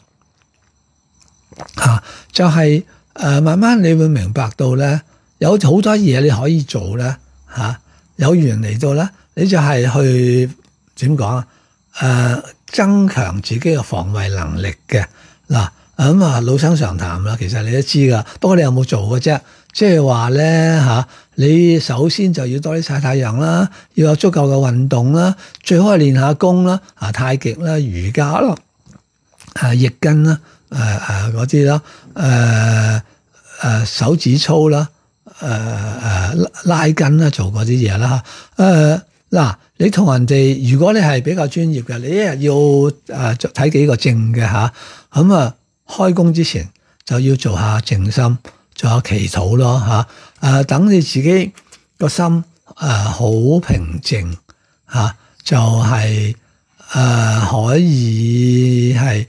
就係慢慢你會明白到咧，有好多嘢你可以做咧有緣嚟到咧，你就係去點講增強自己嘅防衛能力嘅嗱咁啊老生常談啦，其實你都知噶，不過你有冇做嘅啫？即係話咧嚇，你首先就要多啲曬太陽啦，要有足夠嘅運動啦，最好係練下功啦，太極啦、瑜伽啦、易筋啦、嗰啲啦，手指操啦、拉筋啦，做嗰啲嘢啦嚇。嗱，你同人哋，如果你係比較專業嘅，你一日要睇幾個症嘅嚇，咁啊開工之前就要做下靜心，做下祈禱咯嚇，等你自己個心好平靜嚇，就係可以係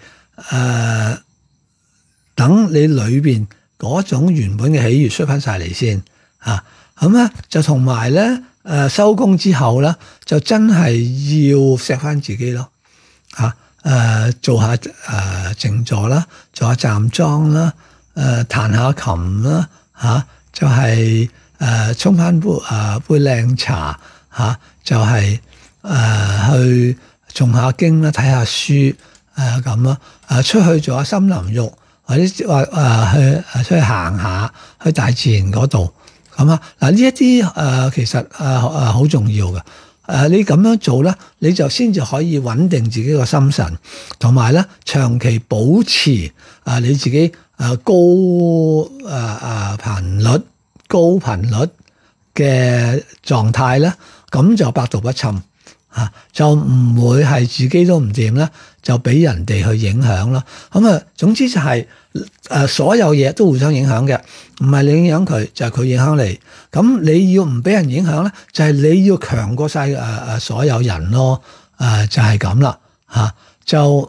等你裏邊嗰種原本嘅喜悅出翻晒嚟先嚇，咁咧就同埋咧。收工之後咧，就真係要錫翻自己咯，做下靜坐啦，做下站樁啦，彈下琴啦，就係沖翻杯靚茶就係去誦下經啦，睇下書咁咯，出去做下森林浴，或者話出去行下，去大自然嗰度。咁啊，嗱呢一啲其實好重要嘅。你咁樣做咧，你就先至可以穩定自己個心神，同埋咧長期保持你自己高頻率嘅狀態咧，咁就百毒不侵就唔會係自己都唔掂啦，就俾人哋去影響咯。咁啊，總之就係所有嘢都互相影響嘅，唔係你影響佢，就係佢影響你。咁你要唔俾人影響咧，就係你要強過晒所有人咯。就係咁啦嚇。就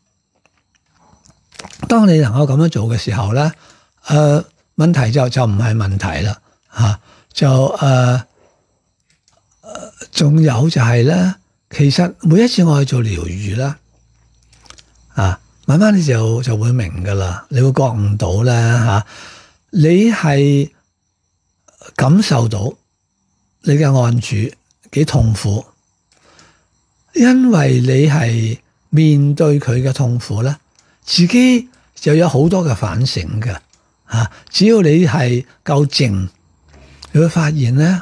當你能夠咁樣做嘅時候咧，問題就唔係問題啦嚇。仲有就係咧，其實每一次我去做療愈啦，慢慢你就會明噶啦，你會覺悟到咧你係感受到你嘅案主幾痛苦，因為你係面對佢嘅痛苦咧，自己就有好多嘅反省嘅只要你係夠靜，你會發現咧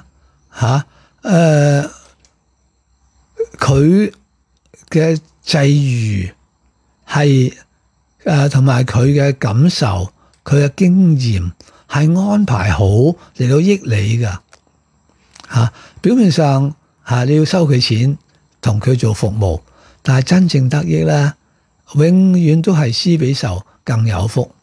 佢嘅際遇係同埋佢嘅感受，佢嘅經驗係安排好嚟到益你噶表面上你要收佢錢，同佢做服務，但係真正得益咧，永遠都係施比受更有福。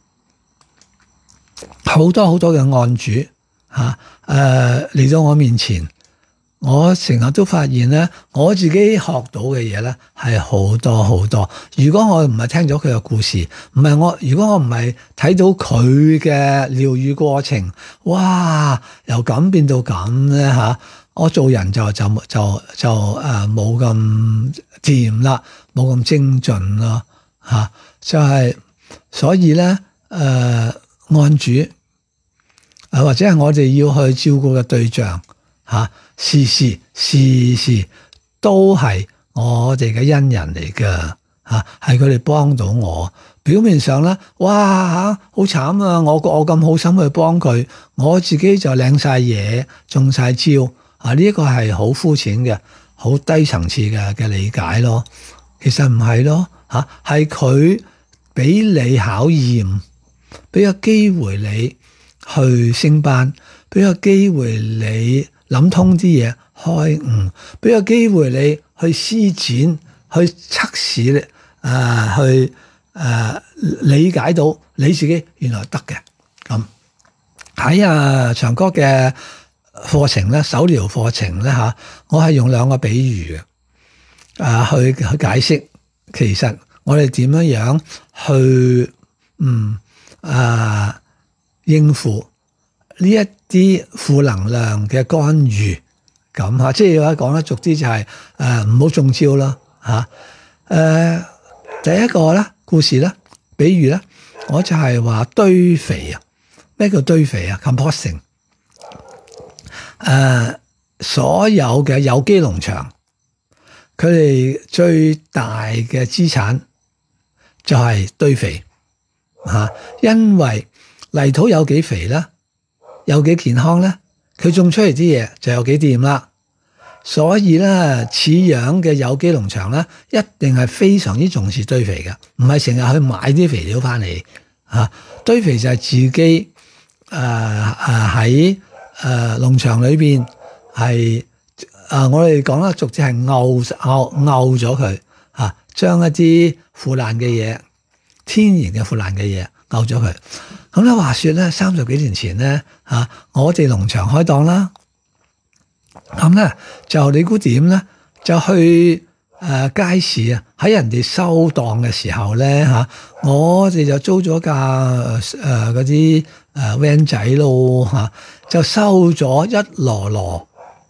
好多嘅案主嚟到我面前。我成日都發現咧，我自己學到嘅嘢咧係好多。如果我唔係聽咗佢嘅故事，如果我唔係睇到佢嘅療癒過程，哇，由咁變到咁咧我做人就冇咁掂啦，冇咁精進咯就係所以咧案主或者係我哋要去照顧嘅對象時時都係我哋嘅恩人嚟㗎係佢哋幫到我。表面上咧，哇好慘啊！我咁好心去幫佢，我自己就領晒嘢，中晒招呢一個係好膚淺嘅、好低層次嘅理解咯。其實唔係咯係佢俾你考驗，俾個機會你去升班，俾個機會你諗通啲嘢，開悟，俾個機會你去施展，去測試你，去理解到你自己原來得嘅。咁喺長哥嘅課程咧，手療課程咧我係用兩個比喻嘅，去解釋其實我哋點樣去應付呢一啲負能量嘅干預咁即係講得俗啲就係唔好中招啦第一個咧故事咧，比喻咧，我就係話堆肥咩叫堆肥？composting 所有嘅有機農場，佢哋最大嘅資產就係堆肥因為泥土有幾肥咧，有幾健康咧，佢種出嚟啲嘢就有幾掂啦。所以咧，似樣嘅有機農場咧，一定係非常之重視堆肥嘅，唔係成日去買啲肥料翻嚟嚇。堆肥就係自己喺農場裏邊係我哋講啦，俗稱係漚咗佢嚇，將一啲腐爛嘅嘢、天然嘅腐爛嘅嘢漚咗佢。咁咧話說咧，30幾年前咧嚇，我哋農場開檔啦。咁咧就你估點咧？就去街市啊，喺人哋收檔嘅時候咧嚇，我哋就租咗架嗰啲van 仔咯嚇，就收咗一籮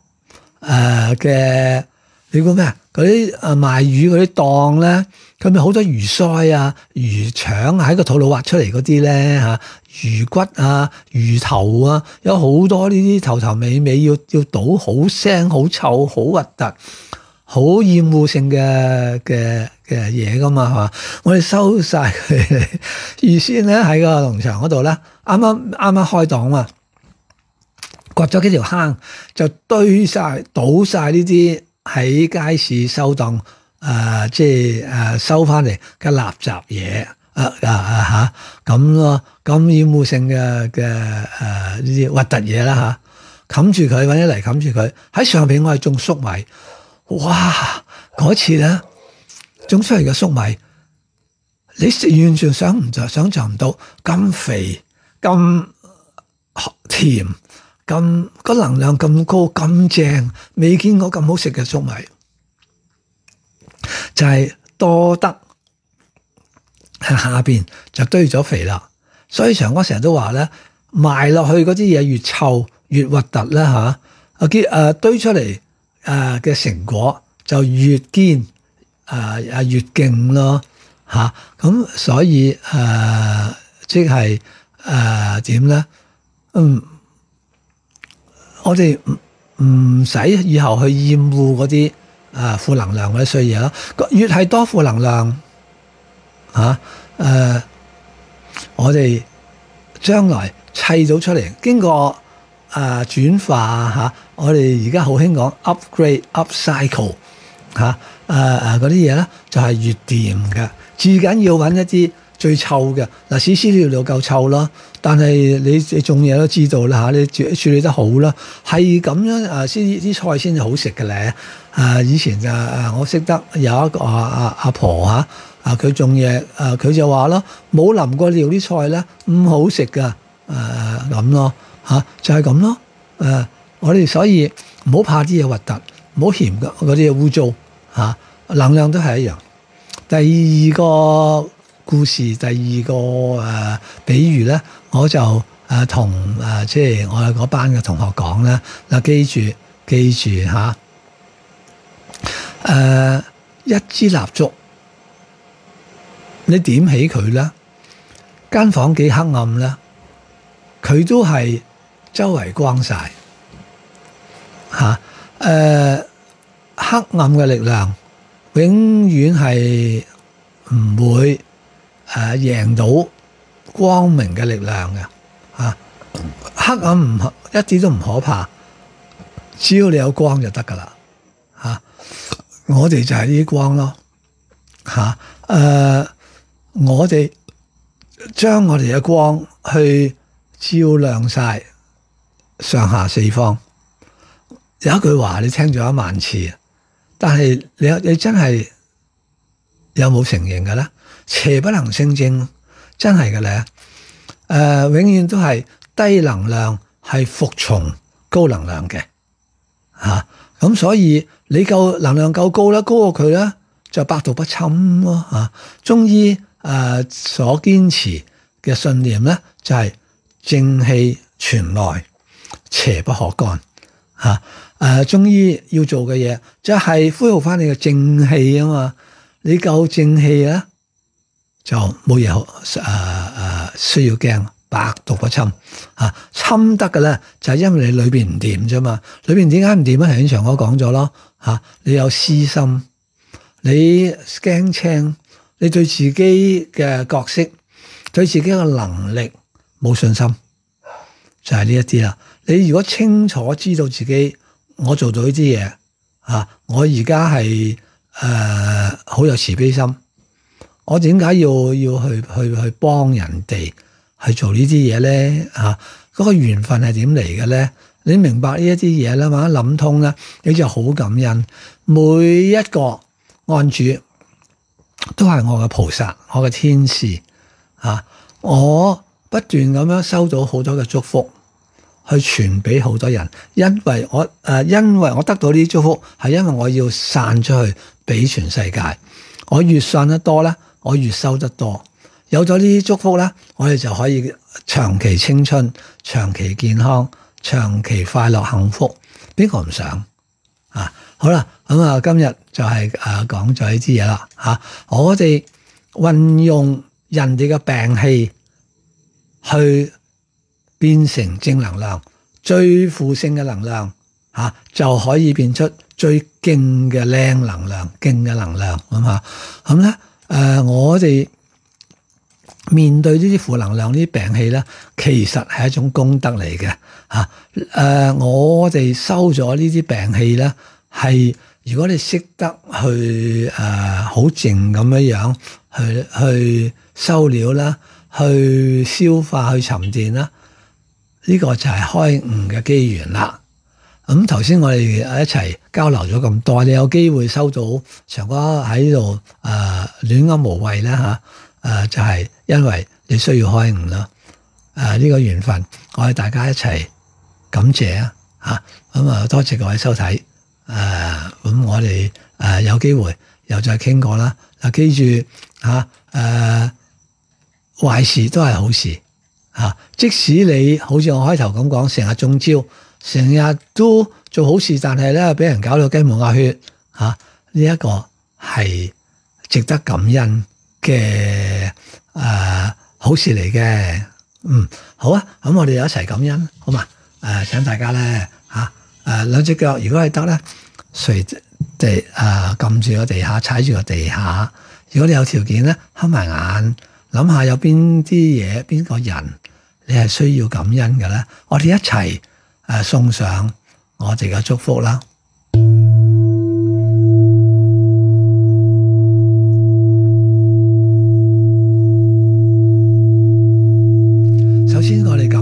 嘅你估咩啊？嗰啲賣魚嗰啲檔咧，佢咪好多魚鰓啊、魚腸喺個肚度挖出嚟嗰啲咧嚇，魚骨啊、魚頭啊，有好多呢啲頭頭尾尾要倒好腥、好臭、好核突、好厭惡性嘅嘢噶嘛，係嘛？我哋收晒佢嚟，預先咧喺個農場嗰度咧，啱啱開檔嘛，掘咗幾條坑，就堆晒、倒晒呢啲喺街市收檔收翻嚟嘅垃圾嘢咁咯，咁厭惡性嘅呢啲核突嘢啦嚇，冚住佢，揾啲泥冚住佢。喺上邊我係種粟米，哇！嗰次咧種出嚟嘅粟米，你完全想像唔到咁肥、咁甜、咁個能量咁高、咁正，未見過咁好食嘅粟米，就係多得下邊就堆咗肥啦。所以長哥成日都話咧，埋落去嗰啲嘢越臭越核突啦嚇，堆出嚟嘅成果就越堅越勁咯嚇。咁所以即係點咧？我哋唔使以後去厭惡嗰啲負能量嗰啲衰嘢咯。越係多負能量我哋將來砌到出嚟，經過轉化我哋而家好興講 upgrade、upcycle 嗰啲嘢咧，就係越掂嘅。至緊要揾一啲最臭嘅嗱，屎屎尿尿夠臭啦，但係你種嘢都知道啦嚇，你處理得好啦，係咁樣先啲菜先至好食嘅咧。以前就我識得有一個阿婆嚇，佢種嘢佢就話咯，冇淋過尿啲菜咧唔好食噶咁咯嚇，就係咁咯。我哋所以唔好怕啲嘢核突，唔好嫌嗰啲嘢污糟嚇，能量都係一樣。第二個故事，第二個比喻咧，我就同即係我哋嗰班嘅同學講咧，嗱，記住嚇，一支蠟燭，你點起佢咧，間房幾黑暗咧，佢都係周圍光晒嚇。黑暗嘅力量永遠係唔會贏到光明嘅力量嘅嚇。黑暗一啲都唔可怕，只要你有光就得噶啦嚇。我哋就係呢啲光咯嚇。我哋將我哋嘅光去照亮晒上下四方。有一句話你聽咗1萬次，但係你真係有冇承認嘅咧？邪不能勝正，真係嘅咧。永遠都係低能量係服從高能量嘅嚇。咁所以你能量夠高啦，高過佢咧就百毒不侵咯嚇。中醫所堅持嘅信念咧就係正氣存內，邪不可干嚇。中醫要做嘅嘢就係恢復翻你嘅正氣啊嘛。你夠正氣咧就冇嘢需要驚，百毒不侵嚇。侵得嘅咧就係因為你裏邊唔掂啫嘛。裏邊點解唔掂啊？頭先長哥講咗咯嚇，你有私心，你驚青，你對自己嘅角色對自己嘅能力冇信心，就係呢一啲啦。你如果清楚知道自己我做到呢啲嘢啊，我而家係好有慈悲心，我點解要去幫人哋去做呢啲嘢咧？啊，嗰個緣分係點嚟嘅咧？你明白呢一啲嘢啦嘛，諗通啦，你就好感恩。每一個案主都係我嘅菩薩，我嘅天使啊！我不斷咁樣收到好多嘅祝福，去傳俾好多人。因為我得到呢啲祝福，係因為我要散出去俾全世界。我越散得多咧，我越收得多。有咗呢啲祝福咧，我哋就可以長期青春、長期健康、長期快樂幸福。邊個唔想啊？好啦，咁啊，今日就係講咗呢啲嘢啦嚇。我哋運用人哋嘅病氣去變成正能量，最負性嘅能量嚇，就可以變出最勁嘅靚能量、勁嘅能量咁嚇。咁咧我哋面對呢啲負能量、呢啲病氣咧，其實係一種功德嚟嘅嚇。我哋收咗呢啲病氣咧，係如果你識得去好靜咁樣去收料啦，去消化、去沉澱啦，呢個就係開悟嘅機緣啦。咁頭先我哋一齊交流咗咁多，你有機會收到長哥喺度亂噏無謂啦嚇，就係因為你需要開悟啦。呢個緣分，我哋大家一齊感謝啊嚇。咁多謝各位收睇。咁我哋有機會又再傾過啦。記住壞事都係好事嚇。即使你好似我開頭咁講，成日中招，成日都做好事，但係咧俾人搞到雞毛鴨血嚇，呢一個係值得感恩嘅好事嚟嘅。好啊，咁我哋一齊感恩，好嘛？請大家咧兩隻腳如果係得咧，隨地撳住個地下，踩住個地下。如果你有條件咧，睏埋眼，諗下有邊啲嘢、邊個人你係需要感恩嘅咧？我哋一齊送上我哋嘅祝福啦。首先，我哋感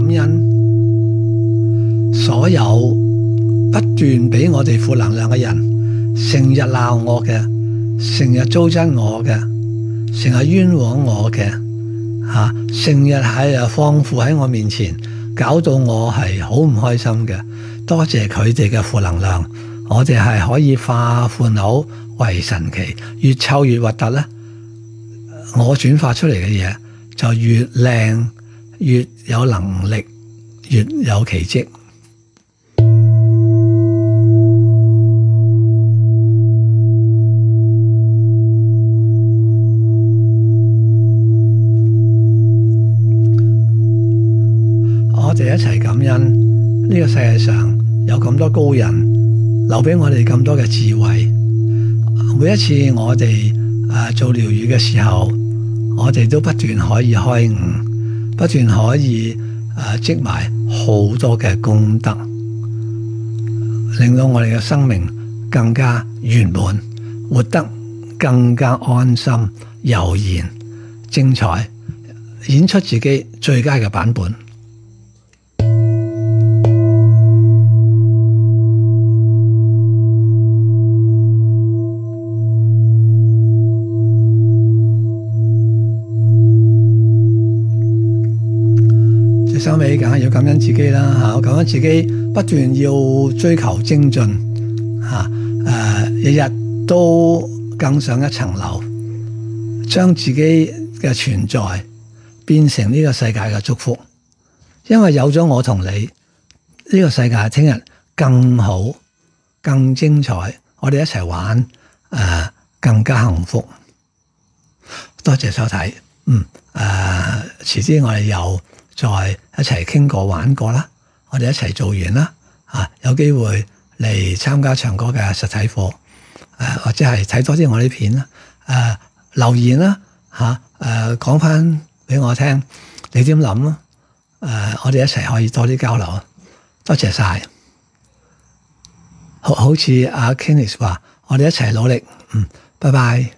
恩所有不斷俾我哋負能量嘅人，成日鬧我嘅，成日糟質我嘅，成日冤枉我嘅，成日喺放負喺我面前，搞到我係好唔開心嘅。多謝佢哋嘅負能量，我哋係可以化煩惱為神奇，越臭越核突咧，我轉化出嚟嘅嘢就越靚，越有能力，越有奇蹟。我哋一齊感恩呢個世界上有咁多高人留俾我哋咁多嘅智慧。每一次我哋做療癒嘅時候，我哋都不斷可以開悟，不斷可以積埋好多嘅功德，令到我哋嘅生命更加圓滿，活得更加安心、悠然、精彩，演出自己最佳嘅版本。收尾梗係要感恩自己啦嚇，感恩自己不斷要追求精進嚇，日日都更上一層樓，將自己嘅存在變成呢個世界嘅祝福。因為有咗我同你，呢個世界聽日更好、更精彩，我哋一齊玩更加幸福。多謝收睇，遲啲我哋又再一齊傾過玩過啦，我哋一齊做完啦，有機會嚟參加長哥嘅實體課，或者係睇多啲我啲片啦，留言啦，講翻俾我聽，你點諗咯？我哋一齊可以多啲交流。多謝晒。好似阿 Kenneth 話，我哋一齊努力。拜拜。